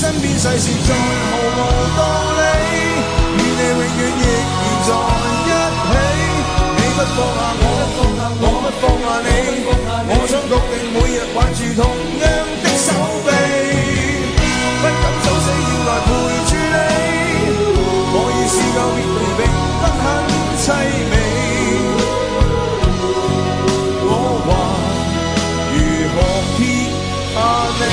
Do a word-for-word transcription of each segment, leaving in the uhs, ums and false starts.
身邊世事再毫無道理，與你永遠亦然在一起。你不放下我，我不放下你，我想確定每日挽住同樣的手臂，不敢早死要來陪住你。我已試夠別離並不很凄美，我還如何撇下你？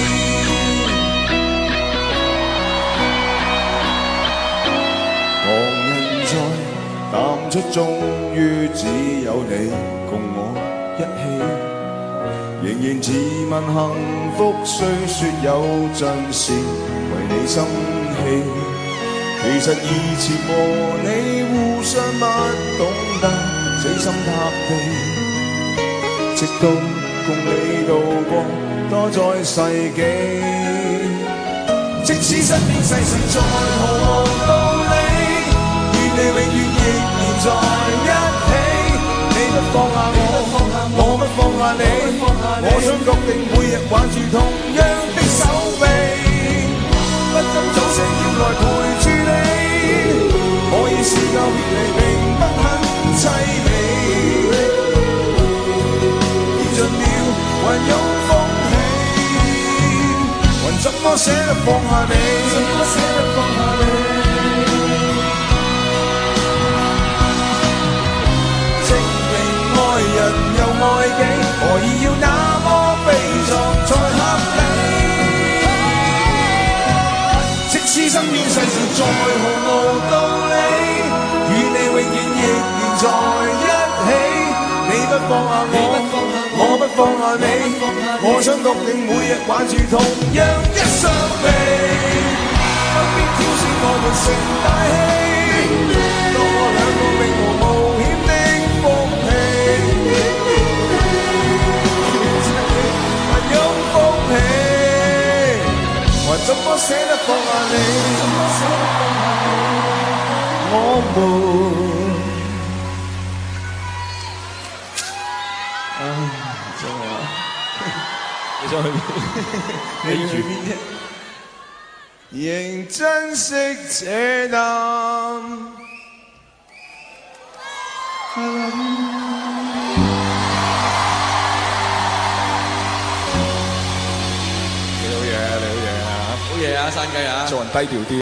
旁人在淡出，終於只有你共我一起，仍然自問幸福，雖說有陣時為你生氣。其實以前和你互相不懂得死心塌地，直到共你度過多災世紀。即使身邊世事再毫無道理，與你永遠亦然在一起。你不放下我，我不放下你，我想確定每日挽住同樣的手臂，不敢早死要來陪住你。我已試夠別離並不很凄美，已盡了還有風起，還怎麼捨得放下你？怎麼捨得放下你？證明愛人又愛己，何以要那麼悲壯才合理？即使身邊世事再毫無道理，與你永遠亦然在一起。你不放下我，我不放下你，我想確定每日挽住同樣一雙臂，不必挑選我們成大器，多兩個永無冒險的福氣，還有福氣，還怎麼捨得放下你？我們啊，真係啊！你想去邊？你要去邊啫？仍珍惜這啖。你好嘢，你好嘢啊！好嘢啊，山雞啊！做人低調啲。